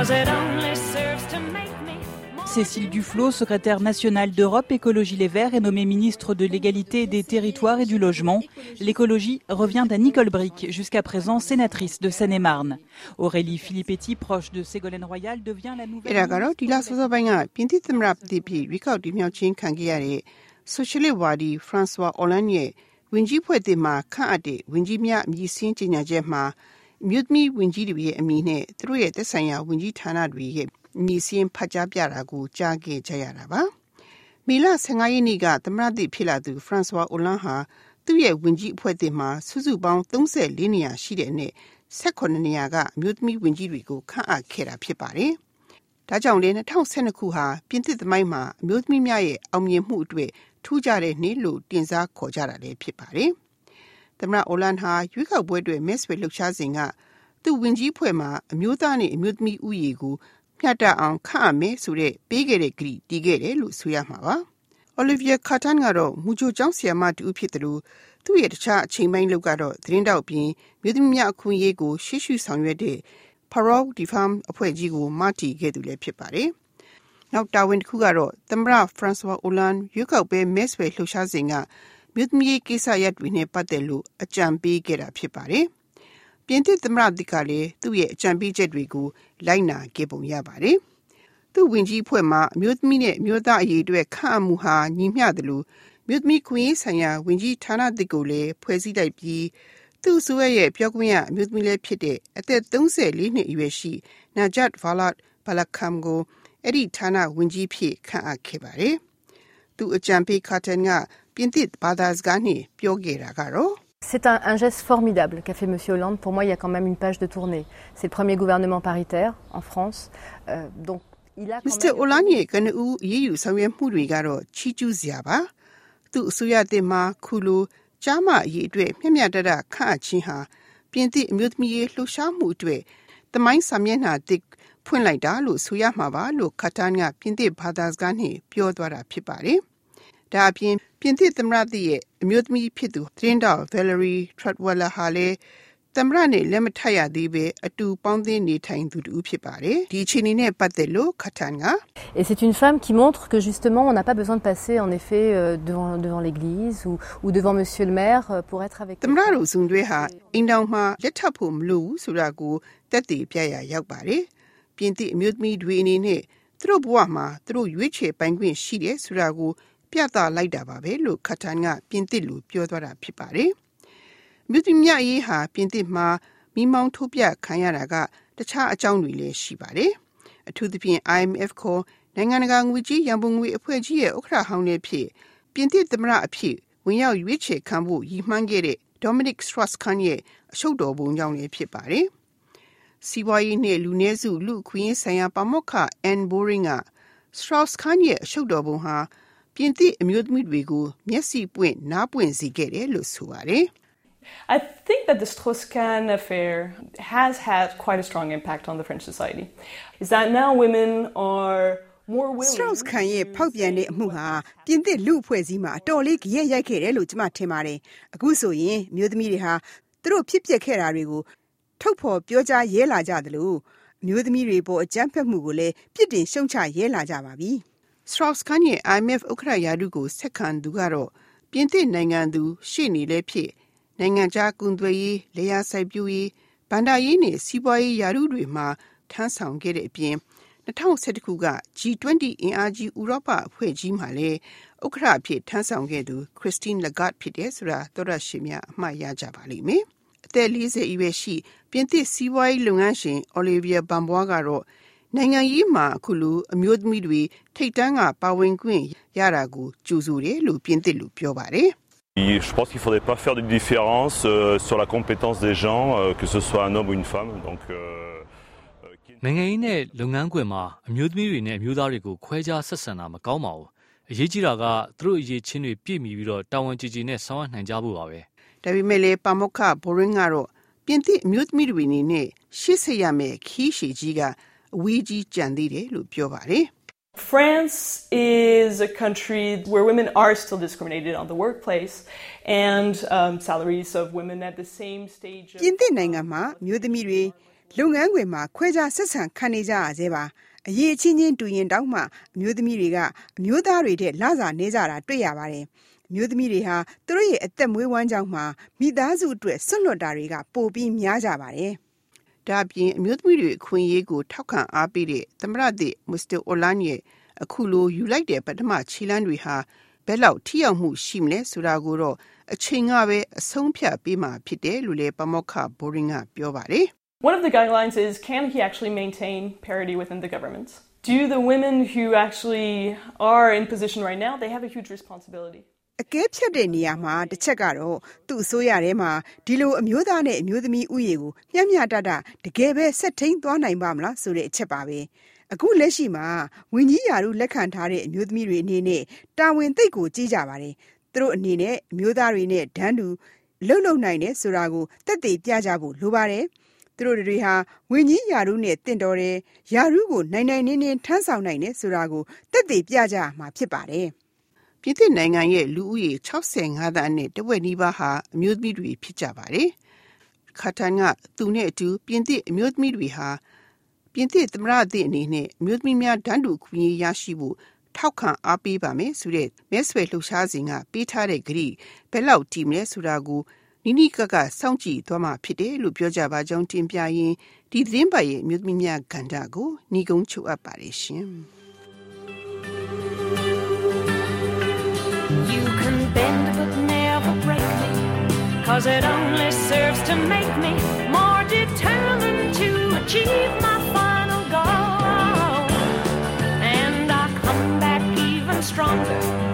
'cause it only serves to make me. Cécile Duflot, secrétaire nationale d'Europe Écologie Les Verts, est nommée ministre de l'Égalité des Territoires et du Logement. L'écologie revient à Nicole Bricq, jusqu'à présent sénatrice de Seine-et-Marne. Aurélie Filippetti, proche de Ségolène Royal, devient la nouvelle ministre. François Hollande ဝင်ကြီးဖွဲ့တင်မှာခန့်အပ်တဲ့ဝင်ကြီးများမြည်စင်းကြေညာချက်မှာမြို့သမီးဝင်ကြီးတွေရဲ့အမည်နဲ့သူတို့ရဲ့သက်ဆိုင်ရာဝင်ကြီးဌာနတွေရဲ့မြည်စင်းဖတ်ကြားပြတာကိုကြားခဲ့ကြရတာပါ။မေလ15ရက်နေ့ကသမ္မတသစ်ဖြစ်လာသူ François Hollande ဟာသူ့ရဲ့ဝင်ကြီးအဖွဲ့တင်မှာစုစုပေါင်း34နေရာရှိတဲ့အနက်18နေရာကအမျိုးသမီးဝင်ကြီးတွေကိုခန့်အပ်ခဲ့တာဖြစ်ပါတယ်။ဒါကြောင့်လည်း2012ခုဟာပြင်သစ်သမိုင်းမှာအမျိုးသမီးများရဲ့အောင်မြင်မှုအတွက်ထူးခြားတဲ့နေ့လို့တင်စားခေါ်ကြတာလည်းဖြစ်ပါတယ်။သမ္မတအိုလန်ဟာရွေးကောက်ပွဲတွေမဲဆွယ်လှုပ်ရှားစဉ်ကသူ့ဝင်ကြီးဖွဲ့မှာအမျိုးသားနဲ့အမျိုးသမီးဥယျာဉ်ကိုမျှတအောင်ခန့်အပ်မယ်ဆိုတဲ့ပေးခဲ့တဲ့ကတိတည်ခဲ့တယ်လို့ဆိုရမှာပါ။ Olivia Carton ကတော့မူကြိုကျောင်းဆရာမတူဖြစ်တယ်လို့သူ့ရဲ့တခြားအချိန်ပိုင်းလုပ်ကတော့သတင်းတောက်ပြင်မြို့သမီးများအခွင့်အရေးကိုရှေ့ရှုဆောင်ရွက်တဲ့ Parole des Femmes အဖွဲ့ကြီးကိုမတည်ခဲ့သူလည်းဖြစ်ပါတယ်။နောက်တာဝန်တစ်ခုကတော့သမ္မတ François Hollande ရွေးကောက်ပွဲမဲဆွယ်လှုပ်ရှားစဉ်ကမြို့သမီးကိစ္စရပ်တွေနဲ့ပတ်သက်လို့အကြံပေးခဲ့တာဖြစ်ပါတယ်။ပြင်သစ်သမ္မတသစ်ကလည်းသူ့ရဲ့အကြံပေးချက်တွေကိုလိုက်နာခဲ့ပုံရပါတယ်။သူ့ဝင်ကြီးဖွဲ့မှာအမျိုးသမီးနဲ့အမျိုးသားအရေးအတွက်ခန့်အပ်မှုဟာညီမျှတယ်လို့မြို့သမီးခွင့်ရေးဆိုင်ရာဝင်ကြီးဌာနသစ်ကိုလည်းဖွဲ့စည်းလိုက်ပြီးသူ့ဆိုရဲ့ပြောခွင့်ရအမျိုးသမီးလည်းဖြစ်တဲ့အသက်34နှစ်အရွယ်ရှိ Najat Vallaud-Belkacem ကိုအဲ့ဒီဌာနဝင်ကြီးဖြစ်ခန့်အပ်ခဲ့ပါတယ်။သူအကြံပေး Carton ကပြင်သစ်ဘာသာစကားနဲ့ပြောခဲ့တာကတော့ C'est un geste formidable qu'a fait M. Hollande. Pour moi, il y a quand même une page de tournée. C'est le premier gouvernement paritaire en France. Donc, il a quand Mr. Hollande ရဲ့ကနဦးအရေးယူဆောင်ရွက်မှုတွေကတော့ချီးကျူးစရာပါ။သူ့အစိုးရတင်မှာခုလိုကြားမအရေးအတွက်မျှမျှတတခန့်အပ်ခြင်းဟာပြင်သစ်အမျိုးသမီးရေးလှုပ်ရှားမှုအတွက်သမိုင်းစာမျက်နှာတစ်ဖွင့်လိုက်တာလို့ဆိုရမှာပါလို့ Carton ကပြင်သစ်ဘာသာစကားနဲ့ပြောသွားတာဖြစ်ပါတယ်။ဒါအပြင်ပြင်သစ်သမ္မတသစ်ရဲ့အမျိုးသမီးဖြစ်သူသတင်းတောက် Valérie Trierweiler ဟာလည်းသမ္မတနဲ့လက်မထပ်ရသေးပဲအတူပေါင်းသင်းနေထိုင်သူတူဖြစ်ပါတယ်။ဒီအခြေအနေနဲ့ပတ်သက်လို့ Carton က Et c'est une femme qui montre que justement on n'a pas besoin de passer en effet devant l'église ou devant monsieur le maire pour être avec သမ္မတတို့ဇုံတွေဟာအိမ်တော်မှာလက်ထပ်ဖို့မလိုဘူးဆိုတာကိုတက်တည်ပြရရောက်ပါတယ်။ပြင်သစ်အမျိုးသမီးတွေအနေနဲ့သူတို့ဘဝမှာသူတို့ရွေးချယ်ပိုင်ခွင့်ရှိတယ်ဆိုတာကိုပြသလိုက်တာပါပဲလို့ Carton ကပြင်သစ်လိုပြောသွားတာဖြစ်ပါတယ်။မြို့သမီးများရေးဟာပြင်သစ်မှာမိမောင်းထုတ်ပြခံရတာကတခြားအကြောင်းတွေလည်းရှိပါတယ်။အထူးသဖြင့် IMF ခေါ်နိုင်ငံတကာငွေကြေးရန်ပုံငွေအဖွဲ့ကြီးရဲ့ဥက္ကဋ္ဌဟောင်းလည်းဖြစ်ပြင်သစ်သမ္မတအဖြစ်ဝင်ရောက်ရွေးချယ်ခံဖို့ရည်မှန်းခဲ့တဲ့ Dominique Strauss-Kahn ရဲ့အရှုပ်တော်ပုံကြောင့်လည်းဖြစ်ပါတယ်။စီးပွားရေးနဲ့လူနည်းစုလူအခွင့်အရေးဆိုင်ရာပါမောက္ခ Anne Boring က Strauss-Kahn ရဲ့အရှုပ်တော်ပုံဟာပြင်သစ်အမျိုးသမီးတွေကိုမျက်စိပွင့်နားပွင့်စေခဲ့တယ်လို့ဆိုပါတယ် I think that the Strauss-Kahn affair has had quite a strong impact on the French society. Is that now women are more willing Strauss-Kahn ရဲ့ဖောက်ပြန်တဲ့အမှုဟာပြင်သစ်လူအဖွဲ့အစည်းမှာအတော်လေးကြည့်ရိုက်ခဲ့တယ်လို့ကျွန်မထင်ပါတယ်။အခုဆိုရင်မျိုးသမီးတွေဟာသူတို့ဖြစ်ပျက်ခဲ့တာတွေကိုထုတ်ဖော်ပြောကြားရဲလာကြတယ်လို့မျိုးသမီးတွေပေါ်အကြမ်းဖက်မှုကိုလည်းပြစ်တင်ရှုံချရဲလာကြပါပြီ။ Strauss-Kahn ရဲ့ IMF ဥက္ကဋ္ဌရာထူးကိုဆက်ခံသူကတော့ပြင်သစ်နိုင်ငံသူရှေ့နေလည်းဖြစ်နိုင်ငံခြားကုန်သွယ်ရေးလျှာစိုက်ပျိုးရေးဗန္ဒာရေးနဲ့စီးပွားရေးရာထူးတွေမှာထမ်းဆောင်ခဲ့တဲ့အပြင်2011ခုက G20 အင်အားကြီးဥရောပအဖွဲ့ကြီးမှာလည်းဥက္ကဋ္ဌအဖြစ်ထမ်းဆောင်ခဲ့သူ Christine Lagarde ဖြစ်တယ်ဆိုတာသောတရှင်များအမှတ်ရကြပါလိမ့်မယ်။အသက်40အရွယ်ရှိပြင်သစ်စီးပွားရေးလုပ်ငန်းရှင် Olivier Bambois ကတော့နိုင်ငံရေးမှာအခုလိုအမျိုးသမီးတွေထိပ်တန်းကပါဝင်ခွင့်ရတာကိုကြိုဆိုတယ်လို့ပြင်သစ်လူပြောပါတယ် Je pense qu'il ne faudrait pas faire de différence sur la compétence des gens, que ce soit un homme ou une femme. Donc, နိုင်ငံရေးနဲ့လုပ်ငန်းခွင်မှာအမျိုးသမီးတွေနဲ့အမျိုးသားတွေကိုခွဲခြားဆက်ဆံတာမကောင်းပါဘူး။အရေးကြီးတာကသူတို့အရေးချင်းတွေပြည့်မီပြီးတော့တာဝန်ကြည်ကြည်နဲ့ဆောင်ရွက်နိုင်ကြဖို့ပါပဲ။ဒါပေမဲ့လည်းပါမောက္ခ Boring ကတော့ပြင်သစ်အမျိုးသမီးတွေအနေနဲ့ရှေ့ဆက်ရမယ့်ခီးရှည်ကြီးကအဝေးကြီးကြံသေးတယ်လို့ပြောပါတယ်။ France is a country where women are still discriminated on the workplace and salaries of women at the same stage. ပြင်သစ်နိုင်ငံမှာမျိုးသမီးတွေလုပ်ငန်းခွင်မှာခွဲခြားဆက်ဆံခံနေကြရသေးပါအရေးချင်းချင်းတူရင်တောင်းမှအမျိုးသမီးတွေကအမျိုးသားတွေတဲ့လစာနေကြတာတွေ့ရပါတယ်အမျိုးသမီးတွေဟာသူတို့ရဲ့အသက်မွေးဝမ်းကြောင်းမှာမိသားစုအတွက်ဆွတ်လွတ်တာတွေကပိုပြီးများကြပါတယ်ဒါပြင်အမျိုးသမီးတွေအခွင့်အရေးကိုထောက်ခံအားပေးတဲ့သမ္မတသစ်မစ္စတာအိုလန်ရဲ့အခုလိုယူလိုက်တဲ့ပထမခြေလှမ်းတွေဟာဘယ်လောက်ထိရောက်မှုရှိမလဲဆိုတာကိုတော့အချိန်ကပဲအဆုံးဖြတ်ပေးမှာဖြစ်တယ်လို့လည်းပမောက္ခဘိုရင်ကပြောပါတယ် One of the guidelines is, can he actually maintain parity within the government? Do the women who actually are in position right now, they have a huge responsibility. အကဲဖြတ်တဲ့နေရာမှာတစ်ချက်ကတော့သူ့အစိုးရထဲမှာဒီလိုအမျိုးသားနဲ့အမျိုးသမီးဥယျာဉ်ကိုမျှမျှတတတကယ်ပဲဆက်ထိန်သွားနိုင်ပါမလားဆိုတဲ့အချက်ပါပဲအခုလက်ရှိမှာဝန်ကြီးရာထူးလက်ခံထားတဲ့အမျိုးသမီးတွေအနေနဲ့တာဝန်သိက္ကိုကြီးကြပါတယ်သူတို့အနေနဲ့အမျိုးသားတွေနဲ့ဒန်းတူလှုပ်နိုင်တယ်ဆိုတာကိုသက်သေပြကြဖို့လိုပါတယ်သူတို့တွေဟာဝန်ကြီးရာထူးနဲ့တင့်တော်တယ်ရာထူးကိုနိုင်နင်းထမ်းဆောင်နိုင်တယ်ဆိုတာကိုသက်သေပြကြမှာဖြစ်ပါတယ်ပြည်သစ်နိုင်ငံရဲ့လူဦးရေ65သန်းနဲ့တဝက်နီးပါးဟာအမျိုးသမီးတွေဖြစ်ကြပါတယ်ခါတန်ကသူနဲ့အတူပြည်သစ်အမျိုးသမီးတွေဟာပြည်သစ်သမ္မတသစ်အနေနဲ့အမျိုးသမီးများတန်းတူခွင့်ရရှိဖို့ထောက်ခံအားပေးပါမယ်ဆိုတဲ့မဲဆွယ်လှုပ်ရှားစဉ်ကပေးထားတဲ့ကတိဘယ်လောက်တည်မလဲဆိုတာကိုနီနီကစောင့်ကြည့်သွားမှာဖြစ်တယ်လို့ပြောကြပါကြောင်းတင်ပြရင်းဒီသတင်းပတ်ရဲ့အမျိုးသမီးများကဏ္ဍကိုညီကုန်းချုပ်အပ်ပါတယ်ရှင် You can bend but never break me, 'cause it only serves to make me more determined to achieve my final goal. And I come back even stronger